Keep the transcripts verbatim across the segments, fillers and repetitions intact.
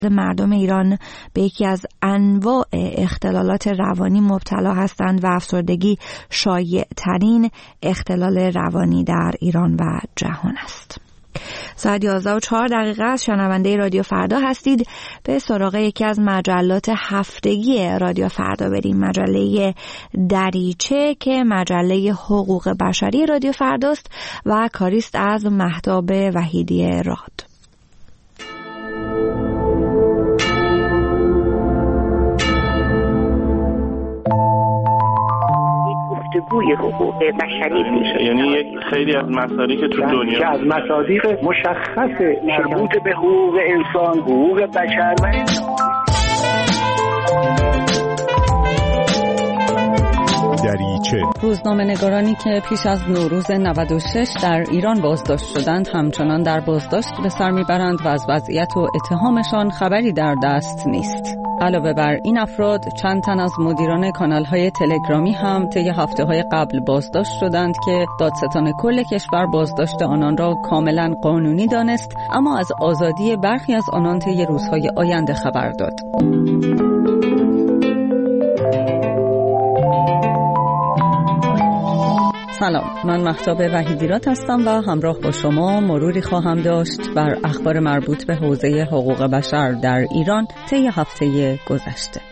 مردم ایران به یکی از انواع اختلالات روانی مبتلا هستند و افسردگی شایع ترین اختلال روانی در ایران و جهان است. ساعت یازده و چهار دقیقه است. شنونده رادیو فردا هستید. به سراغ یکی از مجلات هفتگی رادیو فردا بریم. مجله دریچه که مجله حقوق بشری رادیو فرداست و کاریست از مهتاب وحیدی راد. گفتگوی حقوق بشری میشه، یعنی یک خیلی از مسائلی که تو دنیا که از مصادیق مشخص مربوط به حقوق انسان، حقوق بشر و دریچه. روزنامه‌نگارانی که پیش از نوروز نود و شش در ایران بازداشت شدند همچنان در بازداشت به سر میبرند و از وضعیت و اتهامشان خبری در دست نیست. علاوه بر این افراد چند تن از مدیران کانال‌های تلگرامی هم طی هفته‌های قبل بازداشت شدند که دادستان کل کشور بازداشت آنان را کاملا قانونی دانست، اما از آزادی برخی از آنان طی روزهای آینده خبر داد. سلام، من مهتاب وحیدی راد هستم و همراه با شما مروری خواهم داشت بر اخبار مربوط به حوزه حقوق بشر در ایران طی هفته گذشته.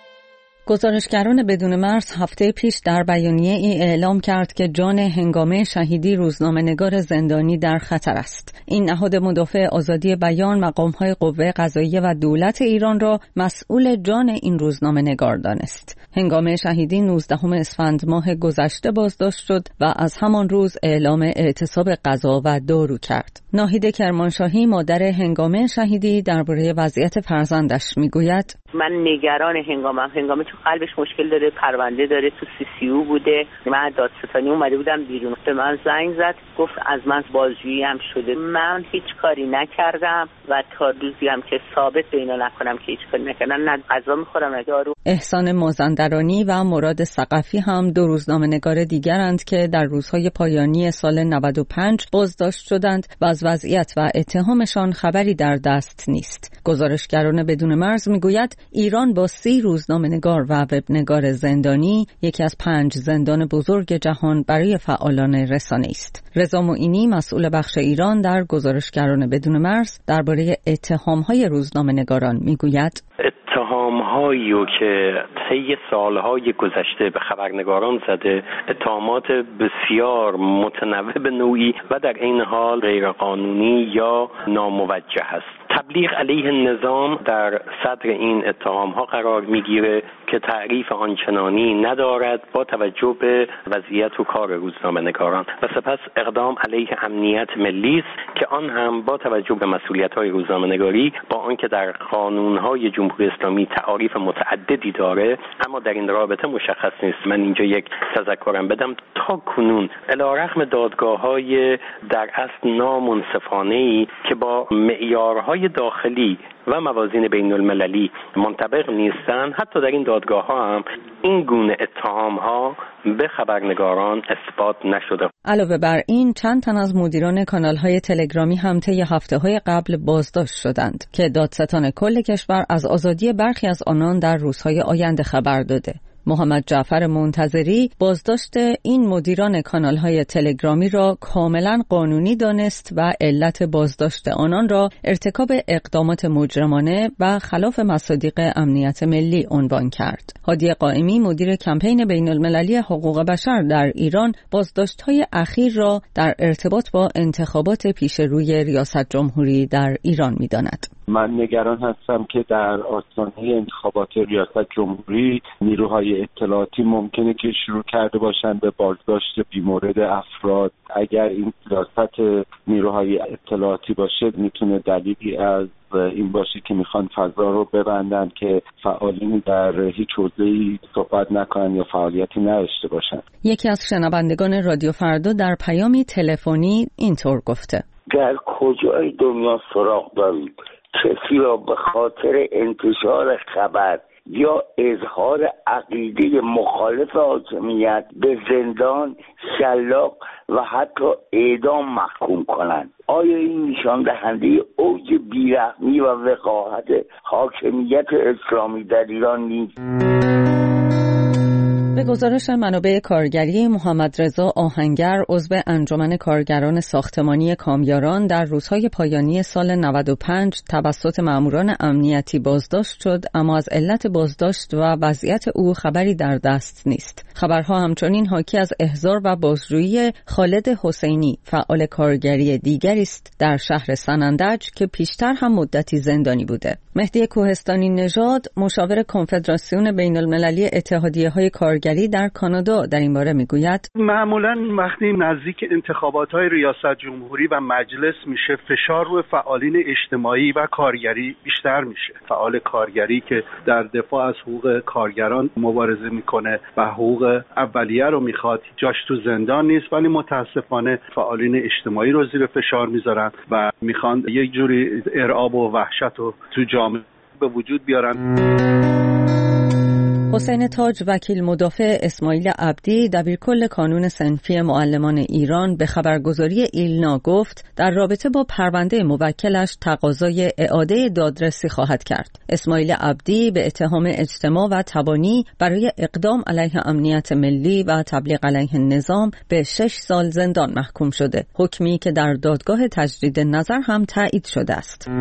گزارشگران بدون مرز هفته پیش در بیانیه ای اعلام کرد که جان هنگامه شهیدی روزنامه‌نگار زندانی در خطر است. این نهاد مدافع آزادی بیان مقام‌های قوه قضاییه و دولت ایران را مسئول جان این روزنامه‌نگار دانست. هنگامه شهیدی نوزدهم اسفند ماه گذشته بازداشت شد و از همان روز اعلام اعتصاب غذا و دارو کرد. ناهید کرمانشاهی مادر هنگامه شهیدی درباره وضعیت فرزندش میگوید: من نگران هنگامم. هنگامه تو قلبش مشکل داره، پرونده داره، تو سی سی او بوده. من دادستانی اومده بودم بیرون، به من زنگ زد گفت از من بازجویی هم شده. من هیچ کاری نکردم و تا روزی هم که ثابت به اینا نکنم که هیچ کاری نکردم، نه غذا میخورم نه دارو. احسان مازندرانی و مراد ثقفی هم دو روزنامه‌نگار دیگرند که در روزهای پایانی سال نود و پنج بازداشت شدند و از وضعیت و اتهامشان خبری در دست نیست. گزارشگران بدون مرز میگوید ایران با سی روزنامه‌نگار و وبنگار زندانی یکی از پنج زندان بزرگ جهان برای فعالان رسانه است. رضا معینی مسئول بخش ایران در گزارشگران بدون مرز درباره اتهام‌های روزنامه‌نگاران میگوید: اتهام‌هایی که طی سالهای گذشته به خبرنگاران زده، اتهامات بسیار متنوع به نوعی و در این حال غیرقانونی یا ناموجه است. تبلیغ علیه نظام در صدر این اتهام‌ها قرار می‌گیره که تعریف آنچنانی ندارد با توجه به وضعیت و کار روزنامه‌نگاران و سپس اقدام علیه امنیت ملی است که آن هم با توجه به مسئولیت‌های روزنامه‌نگاری با آنکه در قانون‌های جمهوری اسلامی تعاریف متعددی داره اما در این رابطه مشخص نیست. من اینجا یک تذکرم بدم، تا کنون علیرغم دادگاه‌های در اصل نامنصفانه‌ای که با معیارهای داخلی و موازین بین المللی منطبق نیستن، حتی در این دادگاه ها هم این گونه اتهام ها به خبرنگاران اثبات نشده. علاوه بر این چند تن از مدیران کانال های تلگرامی هم طی هفته های قبل بازداشت شدند که دادستان کل کشور از آزادی برخی از آنان در روزهای آینده خبر داده. محمد جعفر منتظری بازداشت این مدیران کانال‌های تلگرامی را کاملا قانونی دانست و علت بازداشت آنان را ارتکاب اقدامات مجرمانه و خلاف مصادیق امنیت ملی عنوان کرد. هادی قائمی مدیر کمپین بین‌المللی حقوق بشر در ایران بازداشت‌های اخیر را در ارتباط با انتخابات پیش روی ریاست جمهوری در ایران می‌داند. من نگران هستم که در آستانه انتخابات ریاست جمهوری نیروهای اطلاعاتی ممکنه که شروع کرده باشند به بازداشت بیمورد افراد. اگر این سیاست نیروهای اطلاعاتی باشه میتونه دلیلی از این باشه که میخوان فضا رو ببندن که فعالین در هیچ حوزه‌ای صحبت نکنن یا فعالیتی نداشته باشن. یکی از شنوندگان رادیو فردا در پیامی تلفنی اینطور گفته: در کجای دنیا سراغ دارید کسی را به خاطر انتشار خبر یا اظهار عقیده مخالف حاکمیت به زندان، شلاق و حتی اعدام محکوم کنند. آیا این نشان دهنده اوج بیرحمی و وقاحت حاکمیت اسلامی در ایران نیست؟ به گزارش منابع کارگری، محمد رضا آهنگر عضو انجمن کارگران ساختمانی کامیاران در روزهای پایانی سال نود و پنج توسط ماموران امنیتی بازداشت شد، اما از علت بازداشت و وضعیت او خبری در دست نیست. خبرها همچنین حاکی از احضار و بازجویی خالد حسینی، فعال کارگری دیگری است در شهر سنندج که پیشتر هم مدتی زندانی بوده. مهدی کوهستانی نژاد، مشاور کنفدراسیون بین المللی اتحادیه‌های کارگری در کانادا، در این باره میگوید معمولاً وقتی نزدیک انتخابات‌های ریاست جمهوری و مجلس میشه، فشار روی فعالین اجتماعی و کارگری بیشتر میشه. فعال کارگری که در دفاع از حقوق کارگران مبارزه میکنه و حقوق اولیه رو میخواد، جاش تو زندان نیست، ولی متاسفانه فعالین اجتماعی رو زیر فشار میذارن و میخوان یک جوری ارعاب و وحشت رو تو جامعه به وجود بیارن. حسین تاج، وکیل مدافع اسماعیل عبدی، دبیرکل کانون صنفی معلمان ایران، به خبرگزاری ایلنا گفت در رابطه با پرونده موکلش تقاضای اعاده دادرسی خواهد کرد. اسماعیل عبدی به اتهام اجتماع و تبانی برای اقدام علیه امنیت ملی و تبلیغ علیه نظام به شش سال زندان محکوم شده، حکمی که در دادگاه تجدید نظر هم تایید شده است.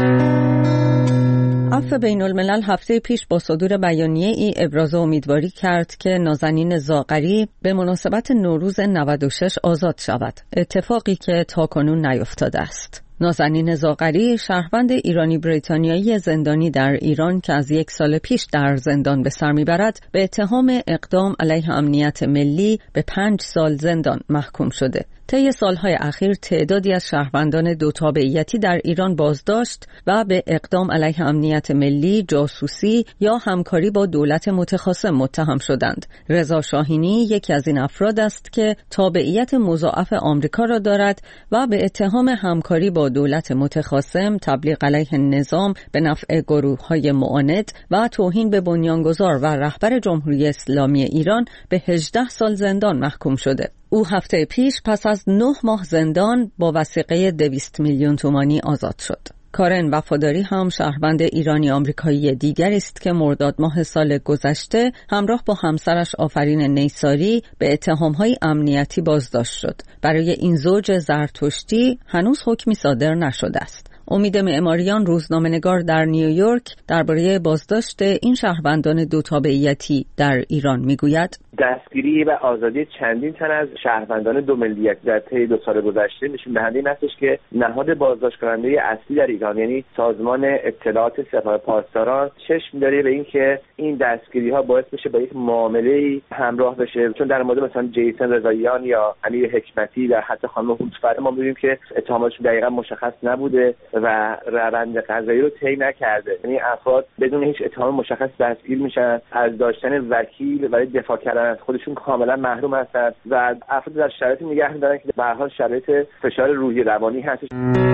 عفو بین الملل هفته پیش با صدور بیانیه ای ابراز امیدواری کرد که نازنین زاغری به مناسبت نوروز نود و شش آزاد شود، اتفاقی که تاکنون نیفتاده است. نازنین زاغری، شهروند ایرانی بریتانیایی زندانی در ایران که از یک سال پیش در زندان به سر میبرد، به اتهام اقدام علیه امنیت ملی به پنج سال زندان محکوم شده. طی سالهای اخیر تعدادی از شهروندان دو تابعیتی در ایران بازداشت و به اقدام علیه امنیت ملی، جاسوسی یا همکاری با دولت متخاصم متهم شدند. رضا شاهینی یکی از این افراد است که تابعیت مضاعف آمریکا را دارد و به اتهام همکاری با دولت متخاصم، تبلیغ علیه نظام به نفع گروه‌های معاند و توهین به بنیانگذار و رهبر جمهوری اسلامی ایران به هجده سال زندان محکوم شده. او هفته پیش پس از نه ماه زندان با وثیقه دویست میلیون تومانی آزاد شد. کارن وفاداری هم شهروند ایرانی آمریکایی دیگری است که مرداد ماه سال گذشته همراه با همسرش آفرین نیساری به اتهام‌های امنیتی بازداشت شد. برای این زوج زرتشتی هنوز حکمی صادر نشده است. امید معماریان، روزنامه‌نگار در نیویورک، درباره بازداشت این شهروندان دو تابعیتی در ایران میگوید دستگیری و آزادی چندین تن از شهروندان دو ملیت در طی دو سال گذشته نشون دهنده این استش که نهاد بازداشت کننده اصلی در ایران، یعنی سازمان اطلاعات سپاه پاسداران، چشم داره به این که این دستگیری ها باعث بشه با یک معامله همراه بشه. چون در مورد مثلا جیسن رضاییان یا امیر حکمتی و حتی خانم هوتفر ما می‌بینیم که اتهاماتشون دقیقاً مشخص نبوده و روند قضایی رو طی نکرده، یعنی افراد بدون هیچ اتهام مشخص دستگیر میشن، از داشتن وکیل برای دفاع کردن از خودشون کاملا محروم هستن و افراد در شرایطی نگه می‌دارن که به هر حال شرایط فشار روحی روانی هست.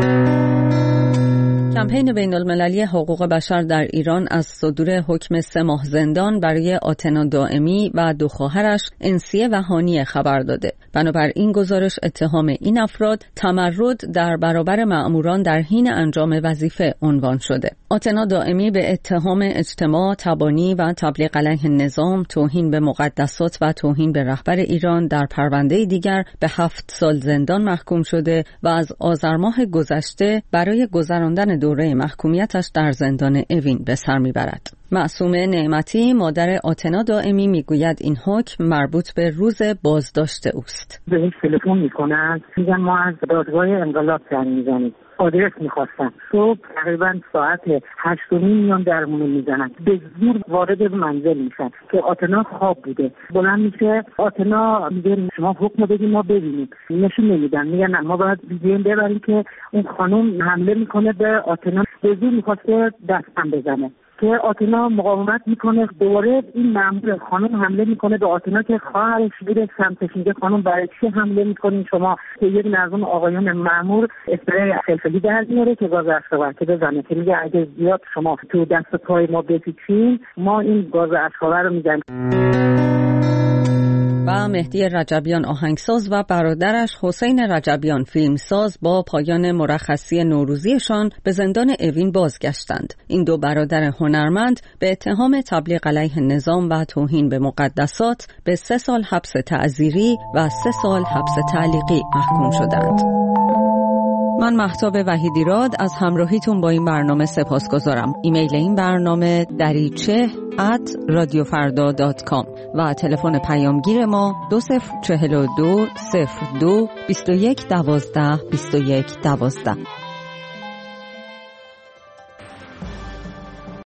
کمپین بین المللی حقوق بشر در ایران از صدور حکم سه ماه زندان برای آتنا دائمی و دو خواهرش انسیه و هانیه خبر داده. بنابراین گزارش اتهام این افراد تمرد در برابر مأموران در حین انجام وظیفه عنوان شده. آتنا دائمی به اتهام اجتماع، تبانی و تبلیغ علیه نظام، توهین به مقدسات و توهین به رهبر ایران در پرونده دیگر به هفت سال زندان محکوم شده و از آذر ماه گذشته برای گذراندن دوره محکومیتش در زندان اوین به سر میبرد. معصومه نعمتی، مادر آتنا دائمی، میگوید این حکم مربوط به روز بازداشت اوست. بهش تلفن میکنن، میگن ما از دادگاه انقلاب زنگ میزنیم، آدرس میخواستن. صبح تقریبا ساعت هشت و نیم میان درمونو میزنن، به زور وارد منزل میشن که آتنا خواب بوده. بلند میشه آتنا میگه شما حکم بدین ما ببینیم، نشون نمیدن، میگن ما باید بیدیم ببریم که اون خانم حمله میکنه به آتنا، به زور میخواسته دستم بزنه. که آتنا مقاومت میکنه. دوباره این مأمور خانم حمله میکنه به آتنا که خواهرش میره سمتش، میگه خانم برای چی حمله میکنین شما؟ که یک نظام آقایان مأمور اسپری فلفلی در میاره که گاز اشکاور که بزنه، که میگه اگه زیاد شما تو دست پای ما بپیچین ما این گاز اشکاور رو میزنیم. و مهدی رجبیان آهنگساز و برادرش حسین رجبیان فیلمساز با پایان مرخصی نوروزیشان به زندان اوین بازگشتند. این دو برادر هنرمند به اتهام تبلیغ علیه نظام و توهین به مقدسات به سه سال حبس تعزیری و سه سال حبس تعلیقی محکوم شدند. من مهتاب وحیدیراد از همراهیتون با این برنامه سپاسگزارم. ایمیل این برنامه دریچه ات رادیو فردا دات کام و تلفن پیامگیر ما دو صفر چهل و دو صفر دو بیست و یک دوازده بیست و یک دوازده.